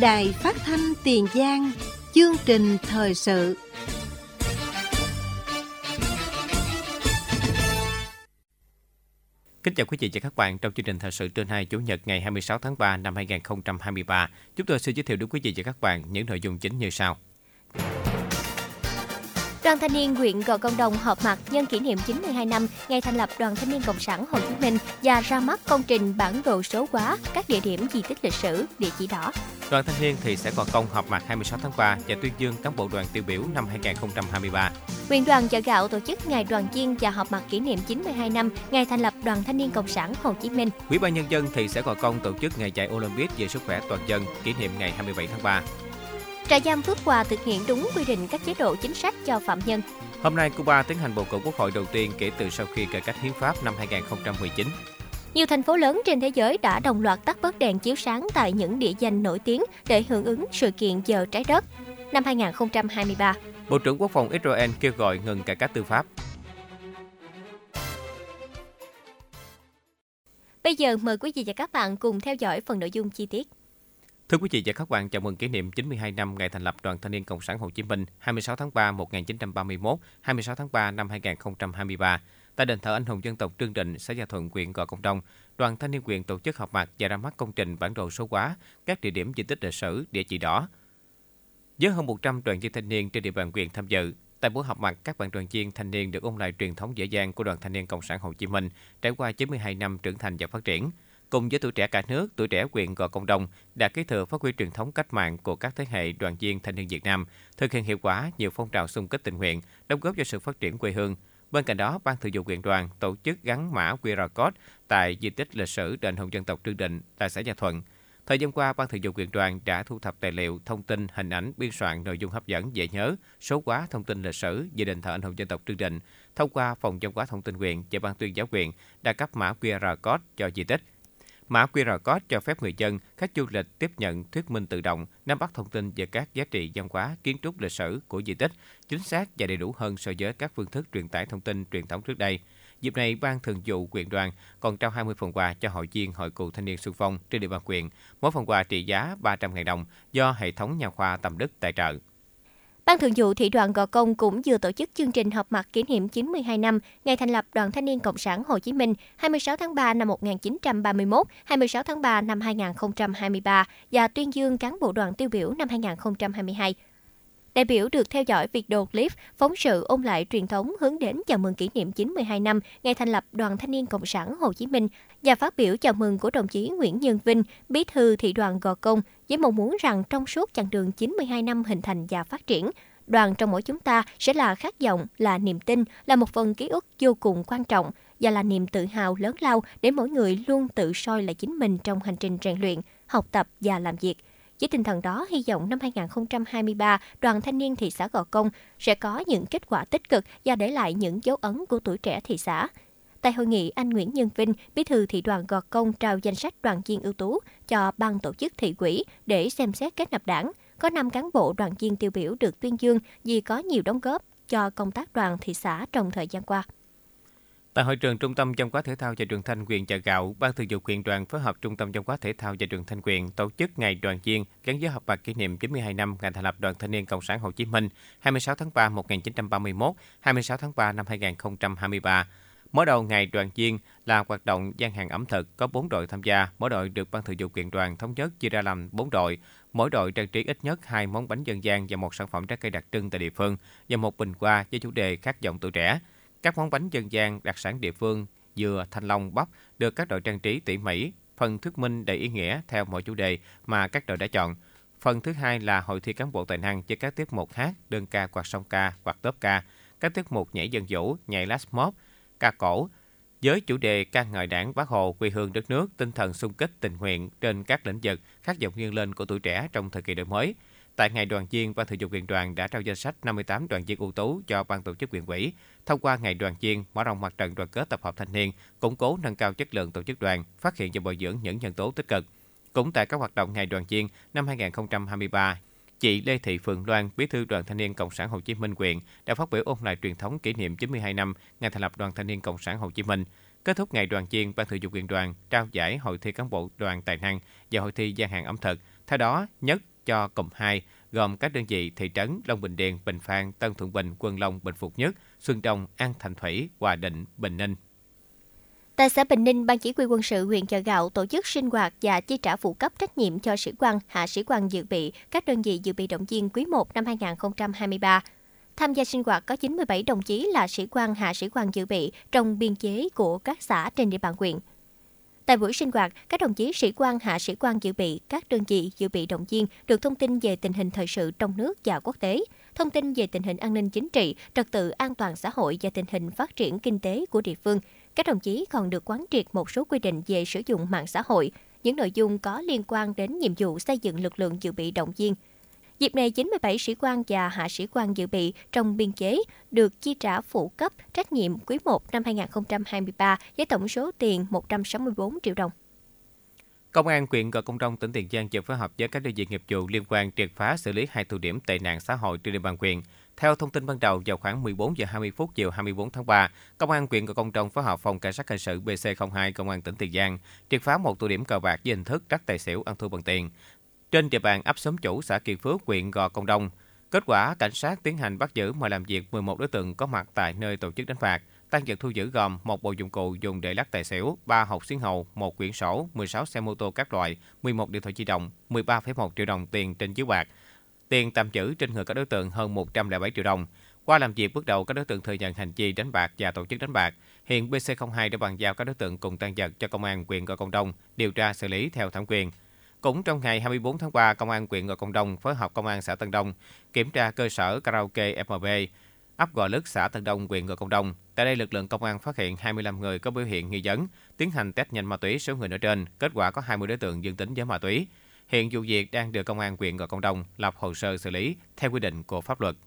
Đài Phát thanh Tiền Giang, chương trình thời sự. Kính chào quý vị và các bạn trong chương trình thời sự trưa nay Chủ nhật ngày 26 tháng 3 năm 2023. Chúng tôi xin giới thiệu đến quý vị và các bạn những nội dung chính như sau. Đoàn thanh niên huyện Gò Công Đông họp mặt nhân kỷ niệm 92 năm ngày thành lập Đoàn Thanh niên Cộng sản Hồ Chí Minh và ra mắt công trình bản đồ số hóa các địa điểm di tích lịch sử, địa chỉ đỏ. Đoàn thanh niên thị xã Gò Công họp mặt 26 tháng 3 và tuyên dương cán bộ đoàn tiêu biểu năm 2023. Huyện đoàn Chợ Gạo tổ chức ngày đoàn viên và họp mặt kỷ niệm 92 năm ngày thành lập Đoàn Thanh niên Cộng sản Hồ Chí Minh. Ủy ban nhân dân thị xã Gò Công tổ chức ngày chạy Olympic về sức khỏe toàn dân kỷ niệm ngày 27 tháng 3. Trại giam Phước Hòa thực hiện đúng quy định các chế độ chính sách cho phạm nhân. Hôm nay, Cuba tiến hành bầu cử quốc hội đầu tiên kể từ sau khi cải cách hiến pháp năm 2019. Nhiều thành phố lớn trên thế giới đã đồng loạt tắt bớt đèn chiếu sáng tại những địa danh nổi tiếng để hưởng ứng sự kiện Giờ Trái Đất năm 2023. Bộ trưởng Quốc phòng Israel kêu gọi ngừng cải cách tư pháp. Bây giờ mời quý vị và các bạn cùng theo dõi phần nội dung chi tiết. Thưa quý vị và các bạn, chào mừng kỷ niệm 92 năm ngày thành lập Đoàn Thanh niên Cộng sản Hồ Chí Minh 26 tháng 3 1931, 26 tháng 3 năm 2023. Tại đền thờ anh hùng dân tộc Trương Định, xã Gia Thuận, huyện Gò Công Đông, Đoàn Thanh niên huyện tổ chức họp mặt và ra mắt công trình bản đồ số hóa các địa điểm di tích lịch sử, địa chỉ đỏ. Với hơn 100 đoàn viên thanh niên trên địa bàn huyện tham dự, tại buổi họp mặt, các bạn đoàn viên thanh niên được ôn lại truyền thống dễ dàng của Đoàn Thanh niên Cộng sản Hồ Chí Minh trải qua 92 năm trưởng thành và phát triển. Cùng với tuổi trẻ cả nước, tuổi trẻ huyện Gò Công Đông đã kế thừa phát huy truyền thống cách mạng của các thế hệ đoàn viên thanh niên Việt Nam, thực hiện hiệu quả nhiều phong trào xung kích tình nguyện, đóng góp cho sự phát triển quê hương. Bên cạnh đó, Ban Thường vụ huyện đoàn tổ chức gắn mã QR code tại di tích lịch sử đền hùng dân tộc Trương Định tại xã Gia Thuận. Thời gian qua, Ban Thường vụ huyện đoàn đã thu thập tài liệu, thông tin, hình ảnh, biên soạn nội dung hấp dẫn, dễ nhớ, số hóa thông tin lịch sử về đền thờ anh hùng dân tộc Trương Định. Thông qua phòng văn hóa thông tin huyện và Ban tuyên giáo huyện đã cấp mã QR code cho di tích. Mã QR code cho phép người dân, khách du lịch tiếp nhận thuyết minh tự động, nắm bắt thông tin về các giá trị văn hóa, kiến trúc lịch sử của di tích, chính xác và đầy đủ hơn so với các phương thức truyền tải thông tin truyền thống trước đây. Dịp này, Ban Thường vụ huyện đoàn còn trao 20 phần quà cho hội viên Hội cựu thanh niên xung phong trên địa bàn huyện, mỗi phần quà trị giá 300.000 đồng do hệ thống nha khoa Tâm Đức tài trợ. Ban Thường vụ Thị đoàn Gò Công cũng vừa tổ chức chương trình họp mặt kỷ niệm 92 năm ngày thành lập Đoàn Thanh niên Cộng sản Hồ Chí Minh 26 tháng 3 năm 1931, 26 tháng 3 năm 2023 và tuyên dương cán bộ đoàn tiêu biểu năm 2022. Đại biểu được theo dõi video clip phóng sự ôn lại truyền thống hướng đến chào mừng kỷ niệm 92 năm ngày thành lập Đoàn Thanh niên Cộng sản Hồ Chí Minh và phát biểu chào mừng của đồng chí Nguyễn Nhân Vinh, Bí thư Thị đoàn Gò Công với mong muốn rằng trong suốt chặng đường 92 năm hình thành và phát triển, đoàn trong mỗi chúng ta sẽ là khát vọng, là niềm tin, là một phần ký ức vô cùng quan trọng và là niềm tự hào lớn lao để mỗi người luôn tự soi lại chính mình trong hành trình rèn luyện, học tập và làm việc. Với tinh thần đó, hy vọng năm 2023, Đoàn Thanh niên thị xã Gò Công sẽ có những kết quả tích cực và để lại những dấu ấn của tuổi trẻ thị xã. Tại hội nghị, anh Nguyễn Nhân Vinh, Bí thư Thị đoàn Gò Công trao danh sách đoàn viên ưu tú cho ban tổ chức thị ủy để xem xét kết nạp đảng. Có 5 cán bộ đoàn viên tiêu biểu được tuyên dương vì có nhiều đóng góp cho công tác đoàn thị xã trong thời gian qua. Tại hội trường Trung tâm Văn hóa Thể thao và Truyền thanh huyện Chợ Gạo, Ban Thường vụ huyện đoàn phối hợp Trung tâm Văn hóa Thể thao và Truyền thanh huyện tổ chức ngày đoàn viên gắn với họp mặt kỷ niệm 92 năm ngày thành lập Đoàn Thanh niên Cộng sản Hồ Chí Minh 26 tháng 3 1931, 26 tháng 3 năm 2023. Mở đầu ngày đoàn viên là hoạt động gian hàng ẩm thực, có 4 đội tham gia. Mỗi đội được Ban Thường vụ huyện đoàn thống nhất chia ra làm 4 đội. Mỗi đội trang trí ít nhất 2 món bánh dân gian và một sản phẩm trái cây đặc trưng tại địa phương và một bình hoa với chủ đề khát vọng tuổi trẻ. Các món bánh dân gian đặc sản địa phương, dừa, thanh long, bắp được các đội trang trí tỉ mỉ. Phần thuyết minh đầy ý nghĩa theo mỗi chủ đề mà các đội đã chọn. Phần thứ hai là hội thi cán bộ tài năng với các tiết mục hát, đơn ca, quạt song ca, quạt tốp ca, các tiết mục nhảy dân vũ, nhảy flash mob, ca cổ. Với chủ đề ca ngợi Đảng, Bác Hồ, quê hương đất nước, tinh thần xung kích tình nguyện trên các lĩnh vực, khát vọng vươn lên của tuổi trẻ trong thời kỳ đổi mới. Tại ngày đoàn viên, Ban Thường vụ huyện đoàn đã trao danh sách 58 đoàn viên ưu tú cho Ban tổ chức huyện ủy. Thông qua ngày đoàn viên, mở rộng mặt trận đoàn kết tập hợp thanh niên, củng cố nâng cao chất lượng tổ chức đoàn, phát hiện và bồi dưỡng những nhân tố tích cực. Cũng tại các hoạt động ngày đoàn viên năm 2023, chị Lê Thị Phượng Loan, Bí thư Đoàn Thanh niên Cộng sản Hồ Chí Minh huyện đã phát biểu ôn lại truyền thống kỷ niệm 92 năm ngày thành lập Đoàn Thanh niên Cộng sản Hồ Chí Minh. Kết thúc ngày đoàn viên, Ban Thường vụ huyện đoàn trao giải hội thi cán bộ đoàn tài năng và hội thi gian hàng ẩm thực. Theo đó, nhất cho cụm 2, gồm các đơn vị thị trấn Long Bình Điền, Bình Phan, Tân Thuận Bình, Quân Long, Bình Phục Nhất, Xuân Đông, An Thành Thủy, Hòa Định, Bình Ninh. Tại xã Bình Ninh, Ban Chỉ huy Quân sự huyện Chợ Gạo tổ chức sinh hoạt và chi trả phụ cấp trách nhiệm cho sĩ quan, hạ sĩ quan dự bị, các đơn vị dự bị động viên quý 1 năm 2023. Tham gia sinh hoạt có 97 đồng chí là sĩ quan, hạ sĩ quan dự bị trong biên chế của các xã trên địa bàn huyện. Tại buổi sinh hoạt, các đồng chí sĩ quan, hạ sĩ quan dự bị, các đơn vị dự bị động viên được thông tin về tình hình thời sự trong nước và quốc tế, thông tin về tình hình an ninh chính trị, trật tự an toàn xã hội và tình hình phát triển kinh tế của địa phương. Các đồng chí còn được quán triệt một số quy định về sử dụng mạng xã hội, những nội dung có liên quan đến nhiệm vụ xây dựng lực lượng dự bị động viên. Dịp này, 97 sĩ quan và hạ sĩ quan dự bị trong biên chế được chi trả phụ cấp trách nhiệm quý 1 năm 2023 với tổng số tiền 164 triệu đồng. Công an huyện Gò Công Đông, tỉnh Tiền Giang vừa phối hợp với các đơn vị nghiệp vụ liên quan triệt phá xử lý 2 tụ điểm tệ nạn xã hội trên địa bàn huyện. Theo thông tin ban đầu, vào khoảng 14 giờ 20 phút chiều 24 tháng 3, Công an huyện Gò Công Đông phối hợp phòng cảnh sát hình sự BC02 Công an tỉnh Tiền Giang triệt phá một tụ điểm cờ bạc với hình thức lắc tài xỉu ăn thua bằng tiền trên địa bàn ấp Xóm Chủ, xã Kiên Phước, huyện Gò Công Đông. Kết quả, cảnh sát tiến hành bắt giữ mời làm việc 11 đối tượng có mặt tại nơi tổ chức đánh bạc. Tang vật thu giữ gồm một bộ dụng cụ dùng để lắc tài xỉu, 3 hột xiên hầu, 1 quyển sổ, 16 xe mô tô các loại, 11 điện thoại di động, 13,1 triệu đồng tiền trên chiếu bạc. Tiền tạm giữ trên người các đối tượng hơn 107 triệu đồng. Qua làm việc bước đầu, các đối tượng thừa nhận hành vi đánh bạc và tổ chức đánh bạc. Hiện BC02 đã bàn giao các đối tượng cùng tang vật cho Công an huyện Gò Công Đông điều tra xử lý theo thẩm quyền. Cũng trong ngày 24 tháng 3, Công an huyện Gò Công Đông phối hợp Công an xã Tân Đông kiểm tra cơ sở karaoke FMB, ấp Gò Lứt, xã Tân Đông, huyện Gò Công Đông. Tại đây, lực lượng công an phát hiện 25 người có biểu hiện nghi vấn, tiến hành test nhanh ma túy số người nói trên. Kết quả có 20 đối tượng dương tính với ma túy. Hiện vụ việc đang được Công an huyện Gò Công Đông lập hồ sơ xử lý theo quy định của pháp luật.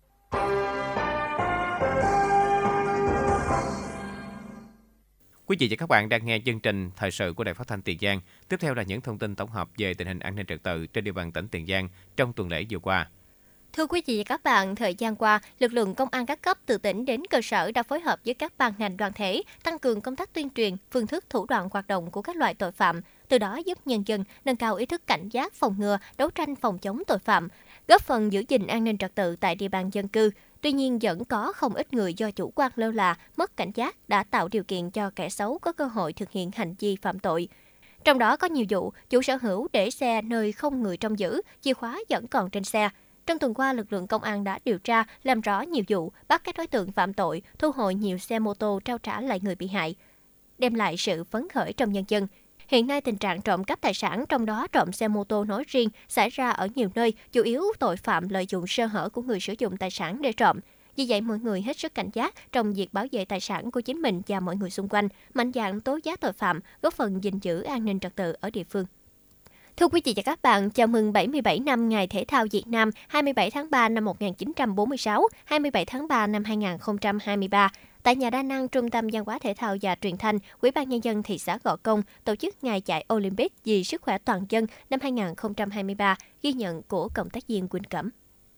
Quý vị và các bạn đang nghe chương trình thời sự của Đài Phát thanh Tiền Giang. Tiếp theo là những thông tin tổng hợp về tình hình an ninh trật tự trên địa bàn tỉnh Tiền Giang trong tuần lễ vừa qua. Thưa quý vị và các bạn, thời gian qua, lực lượng công an các cấp từ tỉnh đến cơ sở đã phối hợp với các ban ngành đoàn thể tăng cường công tác tuyên truyền, phương thức thủ đoạn hoạt động của các loại tội phạm, từ đó giúp nhân dân nâng cao ý thức cảnh giác, phòng ngừa, đấu tranh phòng chống tội phạm, góp phần giữ gìn an ninh trật tự tại địa bàn dân cư. Tuy nhiên, vẫn có không ít người do chủ quan lơ là, mất cảnh giác đã tạo điều kiện cho kẻ xấu có cơ hội thực hiện hành vi phạm tội. Trong đó có nhiều vụ chủ sở hữu để xe nơi không người trông giữ, chìa khóa vẫn còn trên xe. Trong tuần qua, lực lượng công an đã điều tra, làm rõ nhiều vụ, bắt các đối tượng phạm tội, thu hồi nhiều xe mô tô trao trả lại người bị hại, đem lại sự phấn khởi trong nhân dân. Hiện nay, tình trạng trộm cắp tài sản, trong đó trộm xe mô tô nói riêng, xảy ra ở nhiều nơi, chủ yếu tội phạm lợi dụng sơ hở của người sử dụng tài sản để trộm. Vì vậy, mọi người hết sức cảnh giác trong việc bảo vệ tài sản của chính mình và mọi người xung quanh, mạnh dạn tố giác tội phạm, góp phần gìn giữ an ninh trật tự ở địa phương. Thưa quý vị và các bạn, chào mừng 77 năm Ngày Thể thao Việt Nam 27 tháng 3 năm 1946, 27 tháng 3 năm 2023. Tại nhà đa năng Trung tâm Văn hóa Thể thao và Truyền thanh, Ủy ban Nhân dân thị xã Gò Công tổ chức ngày chạy Olympic vì sức khỏe toàn dân năm 2023, ghi nhận của cộng tác viên Quỳnh Cẩm.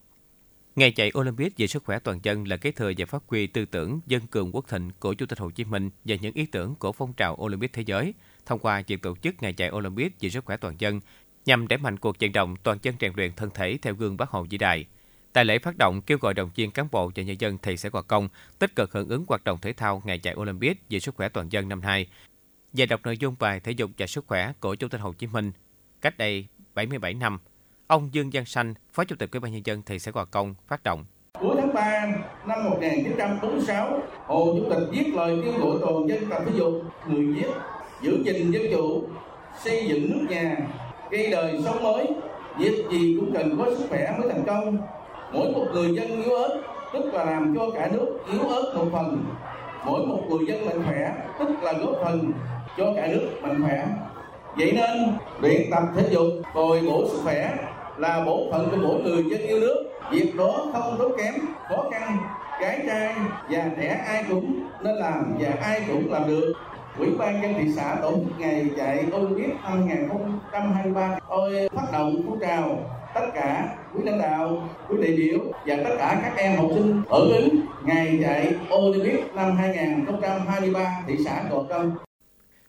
Ngày chạy Olympic vì sức khỏe toàn dân là kế thừa và phát huy tư tưởng dân cường quốc thịnh của Chủ tịch Hồ Chí Minh và những ý tưởng của phong trào Olympic thế giới. Thông qua việc tổ chức ngày chạy Olympic vì sức khỏe toàn dân nhằm đẩy mạnh cuộc vận động toàn dân rèn luyện thân thể theo gương Bác Hồ vĩ đại. Tại lễ phát động kêu gọi động viên cán bộ và nhân dân thị xã Gò Công tích cực hưởng ứng hoạt động thể thao ngày chạy Olympic vì sức khỏe toàn dân năm nay và đọc nội dung bài thể dục và sức khỏe của Chủ tịch Hồ Chí Minh cách đây 77 năm. Ông Dương Văn Sanh, Phó Chủ tịch Ủy ban Nhân dân thị xã Gò Công phát động. Cuối tháng 3 năm 1946, Hồ Chủ tịch viết lời kêu gọi toàn dân tập thể dục, người viết giữ gìn dân chủ, xây dựng nước nhà, gây đời sống mới. Việc gì cũng cần có sức khỏe mới thành công. Mỗi một người dân yếu ớt, tức là làm cho cả nước yếu ớt một phần. Mỗi một người dân mạnh khỏe, tức là góp phần cho cả nước mạnh khỏe. Vậy nên, luyện tập thể dục, bồi bổ sức khỏe là bổn phận của mỗi người dân yêu nước. Việc đó không tốn kém, khó khăn, gái trai và trẻ ai cũng nên làm và ai cũng làm được. Ủy ban nhân thị xã tổ chức ngày chạy Olympic năm 2023. Tôi phát động phong trào tất cả quý lãnh đạo, quý đại biểu và tất cả các em học sinh hưởng ứng ngày chạy Olympic năm 2023 thị xã Gò Công.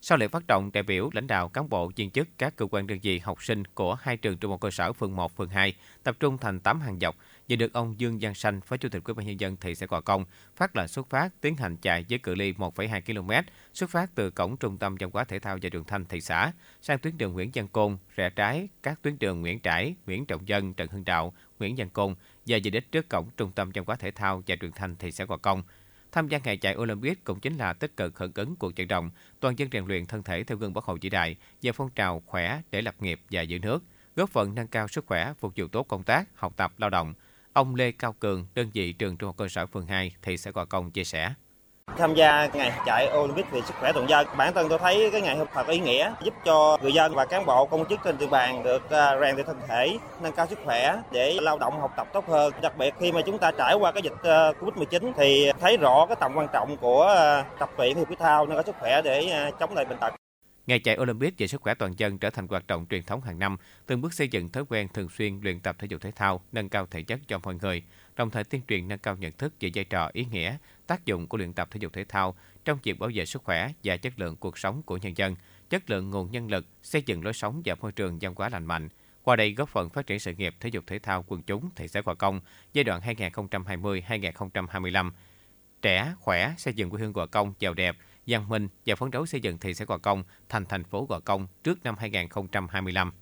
Sau lễ phát động, đại biểu, lãnh đạo, cán bộ, viên chức, các cơ quan đơn vị, học sinh của 2 trường trung học cơ sở phường 1, phường 2 tập trung thành 8 hàng dọc và được ông Dương Văn Sanh, Phó Chủ tịch Ủy ban nhân dân thị xã Gò Công phát lệnh xuất phát tiến hành chạy với cự ly 1,2 km, xuất phát từ cổng trung tâm văn hóa thể thao và Đường Thanh thị xã sang tuyến đường Nguyễn Văn Côn, rẽ trái các tuyến đường Nguyễn Trãi, Nguyễn Trọng Dân, Trần Hưng Đạo, Nguyễn Văn Côn và về đích trước cổng trung tâm văn hóa thể thao và Đường Thanh thị xã Gò Công. Tham gia ngày chạy Olympic cũng chính là tích cực hưởng ứng cuộc vận động toàn dân rèn luyện thân thể theo gương Bác Hồ vĩ đại và phong trào khỏe để lập nghiệp và giữ nước, góp phần nâng cao sức khỏe, phục vụ tốt công tác, học tập, lao động. Ông Lê Cao Cường, đơn vị trường trung học cơ sở phường 2, thị xã Gò Công chia sẻ. Tham gia ngày chạy Olympic vì sức khỏe toàn dân, bản thân tôi thấy cái ngày thật ý nghĩa, giúp cho người dân và cán bộ công chức trên địa bàn được rèn luyện thân thể, nâng cao sức khỏe để lao động học tập tốt hơn. Đặc biệt khi mà chúng ta trải qua cái dịch Covid-19 thì thấy rõ cái tầm quan trọng của tập luyện thể dục thể thao, nâng cao sức khỏe để chống lại bệnh tật. Ngày chạy Olympic về sức khỏe toàn dân trở thành hoạt động truyền thống hàng năm, từng bước xây dựng thói quen thường xuyên luyện tập thể dục thể thao, nâng cao thể chất cho mọi người, đồng thời tuyên truyền nâng cao nhận thức về vai trò, ý nghĩa, tác dụng của luyện tập thể dục thể thao trong việc bảo vệ sức khỏe và chất lượng cuộc sống của nhân dân, chất lượng nguồn nhân lực, xây dựng lối sống và môi trường văn hóa lành mạnh. Qua đây góp phần phát triển sự nghiệp thể dục thể thao quần chúng thị xã Gò Công giai đoạn 2020-2025. Trẻ, khỏe, xây dựng quê hương Gò Công giàu đẹp, văn minh và phấn đấu xây dựng thị xã Gò Công thành thành phố Gò Công trước năm 2025.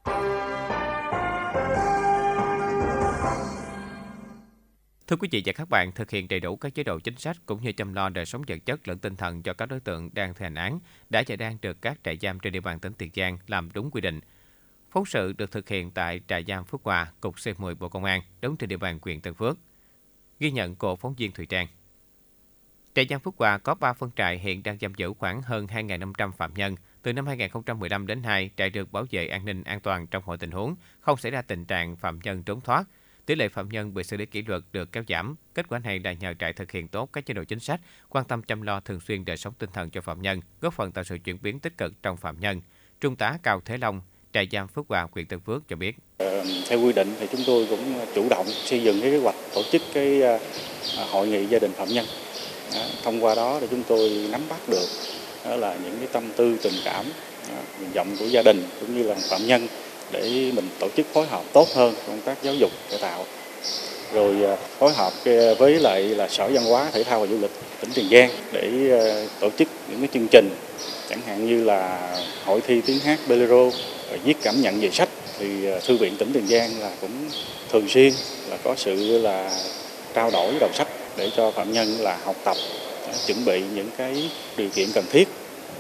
Thưa quý vị và các bạn, thực hiện đầy đủ các chế độ chính sách cũng như chăm lo đời sống vật chất lẫn tinh thần cho các đối tượng đang thi hành án đã và đang được các trại giam trên địa bàn tỉnh Tiền Giang làm đúng quy định. Phóng sự được thực hiện tại trại giam Phước Hòa, cục C10 Bộ Công an, đóng trên địa bàn huyện Tân Phước. Ghi nhận của phóng viên Thùy Trang. Trại giam Phước Hòa có 3 phân trại hiện đang giam giữ khoảng hơn 2.500 phạm nhân. Từ năm 2015 đến nay, trại được bảo vệ an ninh an toàn trong mọi tình huống, không xảy ra tình trạng phạm nhân trốn thoát. Tỷ lệ phạm nhân bị xử lý kỷ luật được kéo giảm. Kết quả này là nhờ trại thực hiện tốt các chế độ chính sách, quan tâm chăm lo thường xuyên đời sống tinh thần cho phạm nhân, góp phần tạo sự chuyển biến tích cực trong phạm nhân. Trung tá Cao Thế Long, trại giam Phước Hòa, huyện Tân Phước cho biết. Theo quy định thì chúng tôi cũng chủ động xây dựng cái kế hoạch tổ chức cái hội nghị gia đình phạm nhân. Thông qua đó thì chúng tôi nắm bắt được đó là những cái tâm tư tình cảm, nguyện vọng của gia đình cũng như là phạm nhân để mình tổ chức phối hợp tốt hơn công tác giáo dục cải tạo, rồi phối hợp với lại là Sở Văn hóa Thể thao và Du lịch tỉnh Tiền Giang để tổ chức những cái chương trình chẳng hạn như là hội thi tiếng hát bolero, viết cảm nhận về sách. Thì thư viện tỉnh Tiền Giang là cũng thường xuyên là có sự là trao đổi đầu sách để cho phạm nhân là học tập, chuẩn bị những cái điều kiện cần thiết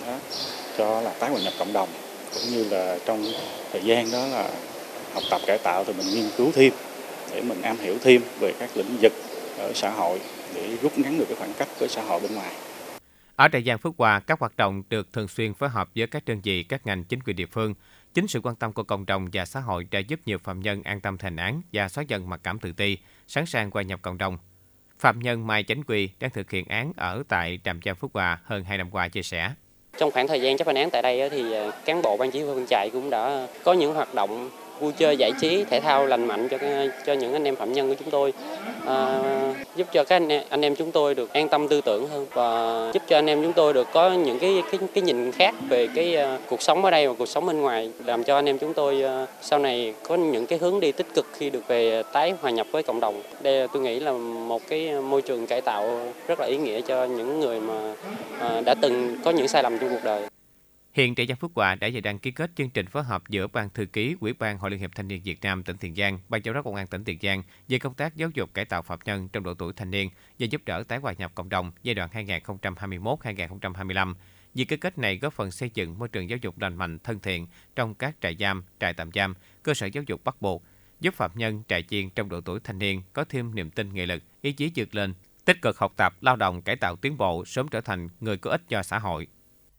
cho là tái hòa nhập cộng đồng, cũng như là trong thời gian đó là học tập cải tạo thì mình nghiên cứu thêm để mình am hiểu thêm về các lĩnh vực ở xã hội để rút ngắn được cái khoảng cách với xã hội bên ngoài. Ở trại giam Phước Hòa, các hoạt động được thường xuyên phối hợp với các đơn vị, các ngành chính quyền địa phương. Chính sự quan tâm của cộng đồng và xã hội đã giúp nhiều phạm nhân an tâm thi hành án và xóa dần mặc cảm tự ti, sẵn sàng hòa nhập cộng đồng. Phạm nhân Mai Chánh Quy đang thực hiện án ở tại trại giam Phước Hòa hơn 2 năm qua chia sẻ. Trong khoảng thời gian chấp hành án tại đây thì cán bộ ban chỉ huy phân trại cũng đã có những hoạt động vui chơi giải trí thể thao lành mạnh cho những anh em phạm nhân của chúng tôi, giúp cho các anh em chúng tôi được an tâm tư tưởng hơn và giúp cho anh em chúng tôi được có những cái nhìn khác về cái cuộc sống ở đây và cuộc sống bên ngoài, làm cho anh em chúng tôi sau này có những cái hướng đi tích cực khi được về tái hòa nhập với cộng đồng. Đây tôi nghĩ là một cái môi trường cải tạo rất là ý nghĩa cho những người mà đã từng có những sai lầm trong cuộc đời. Hiện trại giam Phước Hòa đã và đang ký kết chương trình phối hợp giữa Ban Thư ký Ủy ban Hội Liên hiệp Thanh niên Việt Nam tỉnh Tiền Giang, Ban Giám đốc Công an tỉnh Tiền Giang về công tác giáo dục cải tạo phạm nhân trong độ tuổi thanh niên và giúp đỡ tái hòa nhập cộng đồng giai đoạn 2021-2025. Việc ký kết này góp phần xây dựng môi trường giáo dục lành mạnh, thân thiện trong các trại giam, trại tạm giam, cơ sở giáo dục bắt buộc, giúp phạm nhân trại viên trong độ tuổi thanh niên có thêm niềm tin, nghị lực, ý chí vượt lên, tích cực học tập, lao động, cải tạo tiến bộ, sớm trở thành người có ích cho xã hội.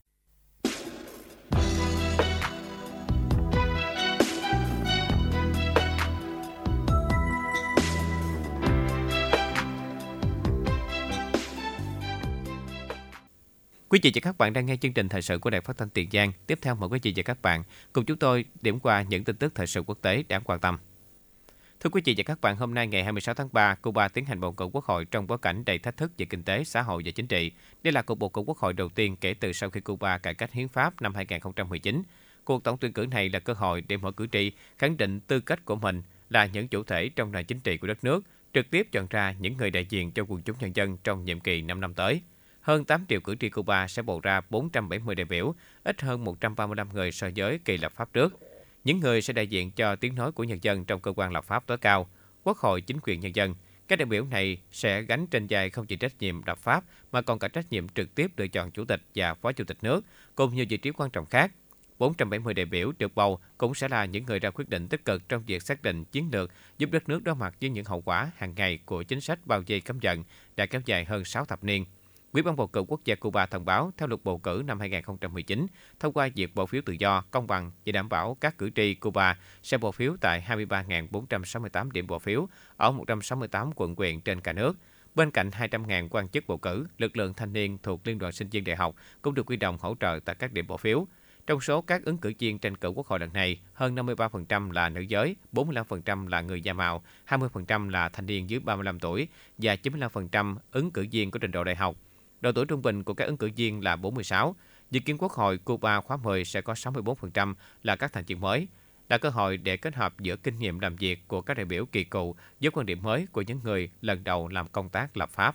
Quý vị và các bạn đang nghe chương trình thời sự của Đài Phát thanh Tiền Giang. Tiếp theo mời quý vị và các bạn cùng chúng tôi điểm qua những tin tức thời sự quốc tế đáng quan tâm. Thưa quý vị và các bạn, hôm nay ngày 26 tháng 3, Cuba tiến hành bầu cử quốc hội trong bối cảnh đầy thách thức về kinh tế, xã hội và chính trị. Đây là cuộc bầu cử quốc hội đầu tiên kể từ sau khi Cuba cải cách hiến pháp năm 2019. Cuộc tổng tuyển cử này là cơ hội để mọi cử tri khẳng định tư cách của mình là những chủ thể trong nền chính trị của đất nước, trực tiếp chọn ra những người đại diện cho quần chúng nhân dân trong nhiệm kỳ 5 năm tới. Hơn 8 triệu cử tri Cuba sẽ bầu ra 470 đại biểu, ít hơn 135 người so với kỳ lập pháp trước. Những người sẽ đại diện cho tiếng nói của nhân dân trong cơ quan lập pháp tối cao, quốc hội, chính quyền nhân dân. Các đại biểu này sẽ gánh trên vai không chỉ trách nhiệm lập pháp mà còn cả trách nhiệm trực tiếp lựa chọn chủ tịch và phó chủ tịch nước, cùng nhiều vị trí quan trọng khác. 470 đại biểu được bầu cũng sẽ là những người ra quyết định tích cực trong việc xác định chiến lược giúp đất nước đối mặt với những hậu quả hàng ngày của chính sách bao vây cấm vận đã kéo dài hơn 6 thập niên. Ủy ban bầu cử quốc gia Cuba thông báo theo luật bầu cử năm 2019 thông qua việc bầu phiếu tự do, công bằng và đảm bảo các cử tri Cuba sẽ bầu phiếu tại 23.468 điểm bầu phiếu ở 168 quận huyện trên cả nước. Bên cạnh 200.000 quan chức bầu cử, lực lượng thanh niên thuộc Liên đoàn Sinh viên Đại học cũng được huy động hỗ trợ tại các điểm bầu phiếu. Trong số các ứng cử viên tranh cử quốc hội lần này, hơn 53% là nữ giới, 45% là người da màu, 20% là thanh niên dưới 35 tuổi và 95% ứng cử viên có trình độ đại học. Độ tuổi trung bình của các ứng cử viên là 46. Dự kiến Quốc hội Cuba khóa 10 sẽ có 64% là các thành viên mới, là cơ hội để kết hợp giữa kinh nghiệm làm việc của các đại biểu kỳ cựu với quan điểm mới của những người lần đầu làm công tác lập pháp.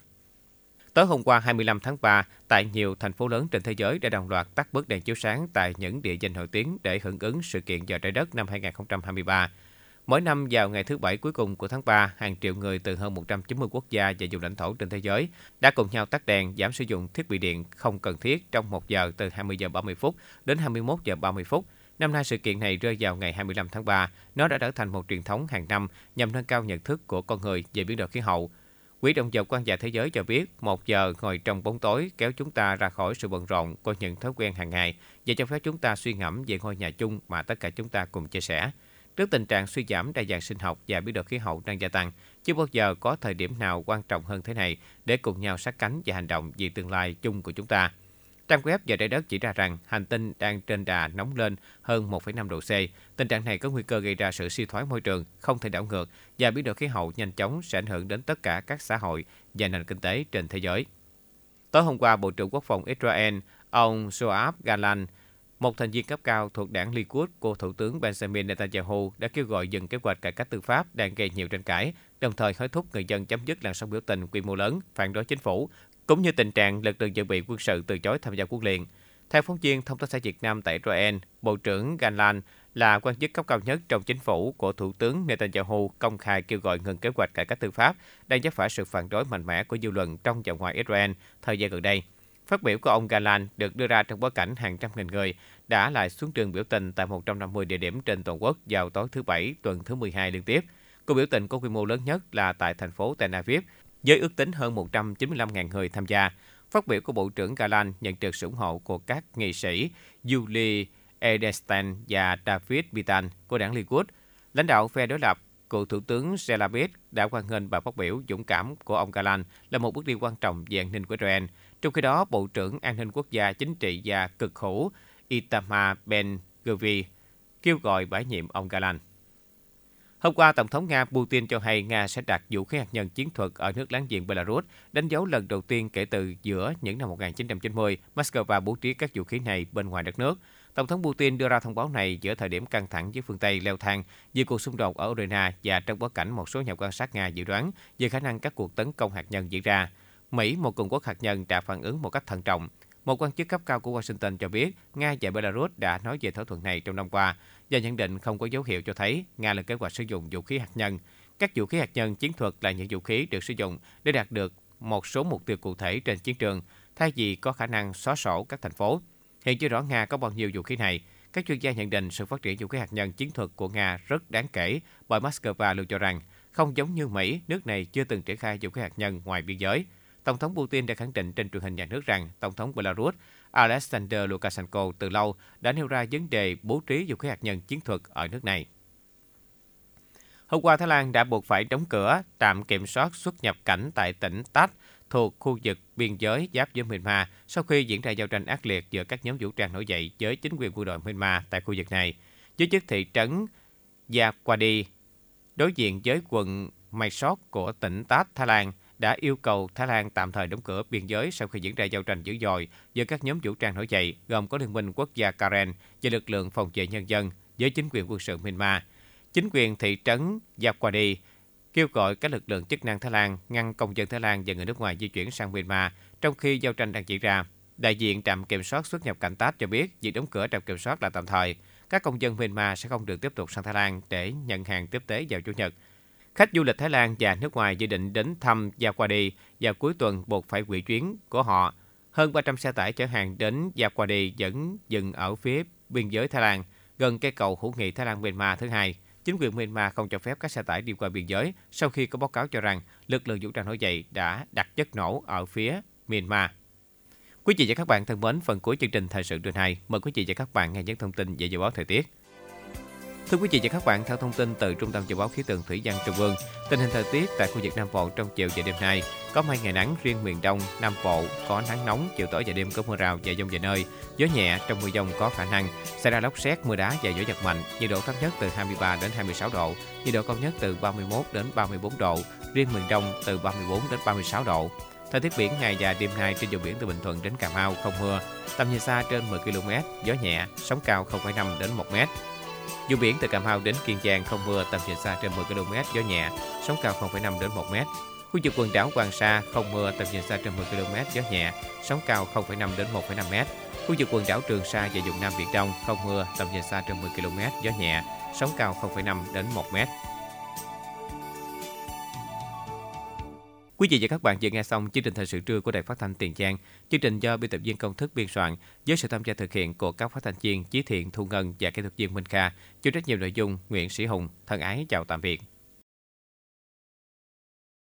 Tối hôm qua 25 tháng 3, tại nhiều thành phố lớn trên thế giới đã đồng loạt tắt bớt đèn chiếu sáng tại những địa danh nổi tiếng để hưởng ứng sự kiện Giờ Trái Đất năm 2023. Mỗi năm vào ngày thứ Bảy cuối cùng của tháng 3, hàng triệu người từ hơn 190 quốc gia và vùng lãnh thổ trên thế giới đã cùng nhau tắt đèn, giảm sử dụng thiết bị điện không cần thiết trong 1 giờ từ 20 giờ 30 phút đến 21 giờ 30 phút. Năm nay sự kiện này rơi vào ngày 25 tháng 3. Nó đã trở thành một truyền thống hàng năm nhằm nâng cao nhận thức của con người về biến đổi khí hậu. Quỹ động vật hoang dã thế giới cho biết 1 giờ ngồi trong bóng tối kéo chúng ta ra khỏi sự bận rộn của những thói quen hàng ngày và cho phép chúng ta suy ngẫm về ngôi nhà chung mà tất cả chúng ta cùng chia sẻ. Trước tình trạng suy giảm đa dạng sinh học và biến đổi khí hậu đang gia tăng, chưa bao giờ có thời điểm nào quan trọng hơn thế này để cùng nhau sát cánh và hành động vì tương lai chung của chúng ta. Trang web Giờ Trái Đất chỉ ra rằng hành tinh đang trên đà nóng lên hơn 1,5 độ C. Tình trạng này có nguy cơ gây ra sự suy thoái môi trường, không thể đảo ngược và biến đổi khí hậu nhanh chóng sẽ ảnh hưởng đến tất cả các xã hội và nền kinh tế trên thế giới. Tối hôm qua, Bộ trưởng Quốc phòng Israel, ông Yoav Gallant, một thành viên cấp cao thuộc đảng Likud của Thủ tướng Benjamin Netanyahu đã kêu gọi dừng kế hoạch cải cách tư pháp đang gây nhiều tranh cãi, đồng thời hối thúc người dân chấm dứt làn sóng biểu tình quy mô lớn phản đối chính phủ, cũng như tình trạng lực lượng dự bị quân sự từ chối tham gia quốc liên. Theo phóng viên Thông tấn xã Việt Nam tại Israel, Bộ trưởng Gallant là quan chức cấp cao nhất trong chính phủ của Thủ tướng Netanyahu công khai kêu gọi ngừng kế hoạch cải cách tư pháp đang vấp phải sự phản đối mạnh mẽ của dư luận trong và ngoài Israel thời gian gần đây. Phát biểu của ông Gallant được đưa ra trong bối cảnh hàng trăm nghìn người đã lại xuống đường biểu tình tại 150 địa điểm trên toàn quốc vào tối thứ Bảy tuần thứ 12 liên tiếp. Cuộc biểu tình có quy mô lớn nhất là tại thành phố Tel Aviv, với ước tính hơn 195.000 người tham gia. Phát biểu của Bộ trưởng Gallant nhận được sự ủng hộ của các nghị sĩ Yuli Edelstein và David Bitan của đảng Likud. Lãnh đạo phe đối lập, cựu Thủ tướng Zelabit đã hoan nghênh bài phát biểu dũng cảm của ông Gallant là một bước đi quan trọng về an ninh của Israel. Trong khi đó, Bộ trưởng An ninh Quốc gia, Chính trị và Cực hữu Itamar Ben-Gvir kêu gọi bãi nhiệm ông Gallant. Hôm qua, Tổng thống Nga Putin cho hay Nga sẽ đặt vũ khí hạt nhân chiến thuật ở nước láng giềng Belarus, đánh dấu lần đầu tiên kể từ giữa những năm 1990, Moscow bố trí các vũ khí này bên ngoài đất nước. Tổng thống Putin đưa ra thông báo này giữa thời điểm căng thẳng với phương Tây leo thang vì cuộc xung đột ở Ukraine và trong bối cảnh một số nhà quan sát Nga dự đoán về khả năng các cuộc tấn công hạt nhân diễn ra. Mỹ, một cường quốc hạt nhân, đã phản ứng một cách thận trọng. Một quan chức cấp cao của Washington cho biết Nga và Belarus đã nói về thỏa thuận này trong năm qua và nhận định không có dấu hiệu cho thấy Nga lên kế hoạch sử dụng vũ khí hạt nhân. Các vũ khí hạt nhân chiến thuật là những vũ khí được sử dụng để đạt được một số mục tiêu cụ thể trên chiến trường, thay vì có khả năng xóa sổ các thành phố. Hiện chưa rõ Nga có bao nhiêu vũ khí này. Các chuyên gia nhận định sự phát triển vũ khí hạt nhân chiến thuật của Nga rất đáng kể, bởi Moscow luôn cho rằng không giống như Mỹ, nước này chưa từng triển khai vũ khí hạt nhân ngoài biên giới. Tổng thống Putin đã khẳng định trên truyền hình nhà nước rằng Tổng thống Belarus Alexander Lukashenko từ lâu đã nêu ra vấn đề bố trí vũ khí hạt nhân chiến thuật ở nước này. Hôm qua, Thái Lan đã buộc phải đóng cửa trạm kiểm soát xuất nhập cảnh tại tỉnh Tat thuộc khu vực biên giới giáp với Myanmar sau khi diễn ra giao tranh ác liệt giữa các nhóm vũ trang nổi dậy với chính quyền quân đội Myanmar tại khu vực này. Giới chức thị trấn Yakwadi đối diện với quận Mai Sot của tỉnh Tát, Thái Lan đã yêu cầu Thái Lan tạm thời đóng cửa biên giới sau khi diễn ra giao tranh dữ dội giữa các nhóm vũ trang nổi dậy gồm có Liên minh Quốc gia Karen và lực lượng phòng vệ nhân dân với chính quyền quân sự Myanmar. Chính quyền thị trấn Yapwadi kêu gọi các lực lượng chức năng Thái Lan ngăn công dân Thái Lan và người nước ngoài di chuyển sang Myanmar trong khi giao tranh đang diễn ra. Đại diện trạm kiểm soát xuất nhập cảnh Tát cho biết việc đóng cửa trạm kiểm soát là tạm thời. Các công dân Myanmar sẽ không được tiếp tục sang Thái Lan để nhận hàng tiếp tế vào Chủ nhật. Khách du lịch Thái Lan và nước ngoài dự định đến thăm Yapwadi vào cuối tuần buộc phải hủy chuyến của họ. Hơn 300 xe tải chở hàng đến Yapwadi vẫn dừng ở phía biên giới Thái Lan, gần cây cầu hữu nghị Thái Lan-Myanmar thứ hai. Chính quyền Myanmar không cho phép các xe tải đi qua biên giới sau khi có báo cáo cho rằng lực lượng vũ trang nổi dậy đã đặt chất nổ ở phía Myanmar. Quý vị và các bạn thân mến, phần cuối chương trình thời sự trưa nay, mời quý vị và các bạn nghe những thông tin về dự báo thời tiết. Thưa quý vị và các bạn, theo thông tin từ Trung tâm Dự báo Khí tượng Thủy văn Trung ương, tình hình thời tiết tại khu vực Nam Bộ trong chiều và đêm nay có mây ngày nắng, riêng miền Đông Nam Bộ có nắng nóng, chiều tối và đêm có mưa rào và dông vài nơi, gió nhẹ, trong mưa dông có khả năng xảy ra lốc sét, mưa đá và gió giật mạnh. Nhiệt độ thấp nhất từ 23 đến 26 độ, nhiệt độ cao nhất từ 31 đến 34 độ, riêng miền Đông từ 34 đến 36 độ. Thời tiết biển ngày và đêm nay trên vùng biển từ Bình Thuận đến Cà Mau không mưa, tầm nhìn xa trên 10 km, gió nhẹ, sóng cao 0,5 đến 1 mét. Vùng biển từ Cà Mau đến Kiên Giang không mưa, tầm nhìn xa trên 10 km, gió nhẹ, sóng cao 0,5 đến 1 mét. Khu vực quần đảo Hoàng Sa không mưa, tầm nhìn xa trên 10 km, gió nhẹ, sóng cao 0,5 đến 1,5 mét. Khu vực quần đảo Trường Sa và vùng Nam Biển Đông không mưa, tầm nhìn xa trên 10 km, gió nhẹ, sóng cao 0,5 đến 1 mét. Quý vị và các bạn vừa nghe xong chương trình thời sự trưa của Đài Phát thanh Tiền Giang. Chương trình do biên tập viên Công Thức biên soạn với sự tham gia thực hiện của các phát thanh viên Chí Thiện, Thu Ngân và kỹ thuật viên Minh Kha. Chịu trách nhiệm nội dung Nguyễn Sĩ Hùng. Thân ái chào tạm biệt.